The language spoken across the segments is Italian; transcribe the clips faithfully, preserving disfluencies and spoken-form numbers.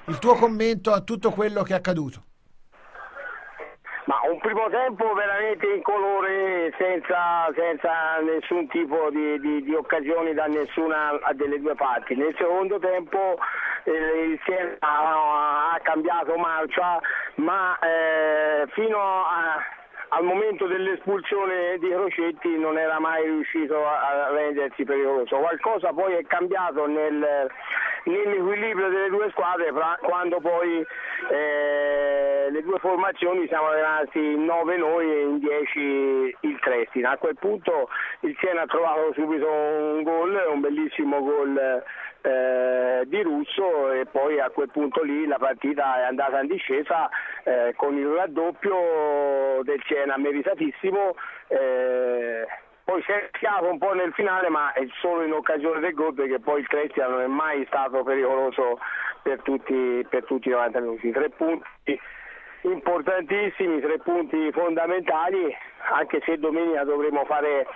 il tuo commento a tutto quello che è accaduto. Ma un primo tempo veramente incolore, senza, senza nessun tipo di, di, di occasioni da nessuna delle due parti. Nel secondo tempo eh, il Siena ha, ha cambiato marcia, ma eh, fino a, al momento dell'espulsione di Crocetti non era mai riuscito a, a rendersi pericoloso. Qualcosa poi è cambiato nel, nell'equilibrio delle due squadre fra, quando poi eh, le due formazioni siamo arrivati in nove noi e in dieci il Trieste. A quel punto il Siena ha trovato subito un gol, un bellissimo gol eh, di Russo, e poi a quel punto lì la partita è andata in discesa eh, con il raddoppio del Siena meritatissimo. Eh, Poi si è schiato un po' nel finale, ma è solo in occasione del gol, perché poi il Trieste non è mai stato pericoloso per tutti, per tutti i novanta minuti. Tre punti importantissimi, tre punti fondamentali, anche se domenica dovremo fare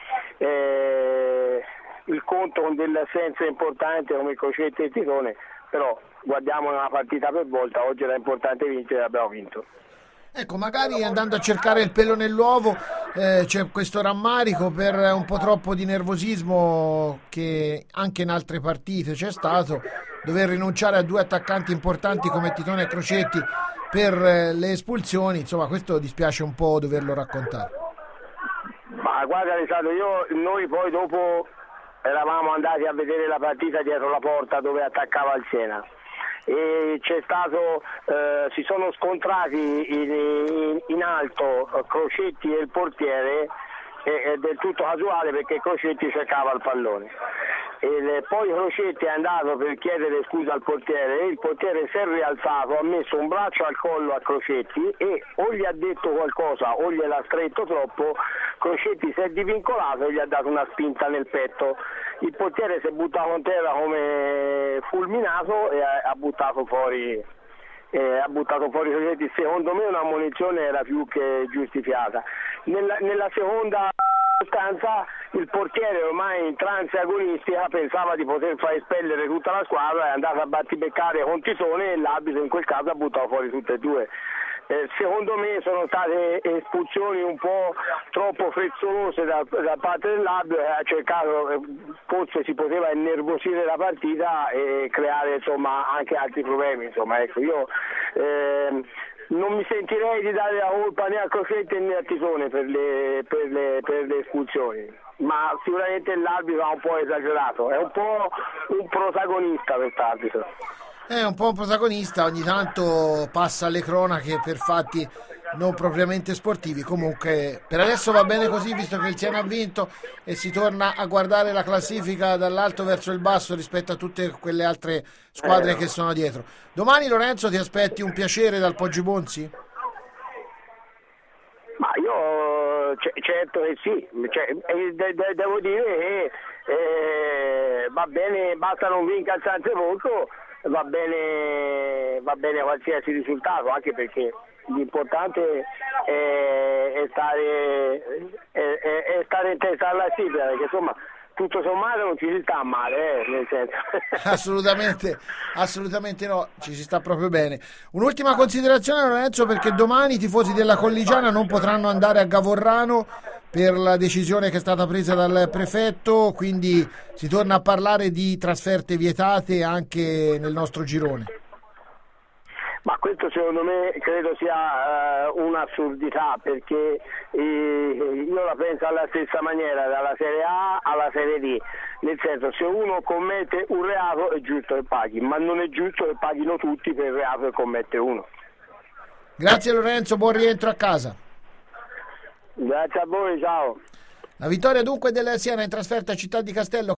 eh, il conto con delle assenze importanti come Crocetti e Titone, però guardiamo una partita per volta. Oggi era importante vincere e abbiamo vinto. Ecco, magari andando a cercare il pelo nell'uovo eh, c'è questo rammarico per un po' troppo di nervosismo che anche in altre partite c'è stato, dover rinunciare a due attaccanti importanti come Titone e Crocetti per eh, le espulsioni. Insomma, questo dispiace un po' doverlo raccontare. Ma guarda Alessandro, io, noi poi dopo eravamo andati a vedere la partita dietro la porta dove attaccava il Siena, e c'è stato eh, si sono scontrati in, in, in alto Crocetti e il portiere, è del tutto casuale perché Crocetti cercava il pallone, e le, poi Crocetti è andato per chiedere scusa al portiere, e il portiere si è rialzato, ha messo un braccio al collo a Crocetti e o gli ha detto qualcosa o gliel'ha stretto troppo. Crocetti si è divincolato e gli ha dato una spinta nel petto. Il portiere si è buttato in terra come fulminato e ha, ha buttato fuori eh, ha buttato fuori Crocetti. Secondo me una munizione era più che giustificata. Nella, nella seconda stanza il portiere, ormai in trance agonistica, pensava di poter far espellere tutta la squadra, è andato a battibeccare con Titone e l'arbitro in quel caso ha buttato fuori tutte e due. Eh, secondo me sono state espulsioni un po' troppo frezzolose da, da parte dell'arbitro, che ha cercato, eh, forse si poteva innervosire la partita e creare insomma anche altri problemi. Insomma, ecco, io eh, non mi sentirei di dare la colpa né a Crocetti né a Titone per le, per le, per le espulsioni, ma sicuramente l'arbitro ha un po' esagerato, è un po' un protagonista quest'arbitro. È un po' un protagonista, ogni tanto passa alle cronache per fatti non propriamente sportivi. Comunque per adesso va bene così, visto che il Siena ha vinto e si torna a guardare la classifica dall'alto verso il basso rispetto a tutte quelle altre squadre eh. che sono dietro. Domani, Lorenzo, ti aspetti un piacere dal Poggi Bonzi? Ma io c- certo che sì, cioè, de- de- devo dire che eh, va bene, basta non vincere il Sansevolto, va bene, va bene qualsiasi risultato, anche perché l'importante è, è, stare, è, è, è stare in testa alla classifica, perché insomma tutto sommato non ci si sta male, eh, nel senso. assolutamente assolutamente no, ci si sta proprio bene. Un'ultima considerazione, Lorenzo, perché domani i tifosi della Colligiana non potranno andare a Gavorrano per la decisione che è stata presa dal prefetto, quindi si torna a parlare di trasferte vietate anche nel nostro girone. Ma questo secondo me credo sia uh, un'assurdità, perché eh, io la penso alla stessa maniera dalla Serie A alla Serie D, nel senso, se uno commette un reato è giusto che paghi, ma non è giusto che paghino tutti per il reato che commette uno. Grazie Lorenzo, buon rientro a casa. Grazie a voi, ciao. La vittoria dunque del Siena in trasferta a Città di Castello.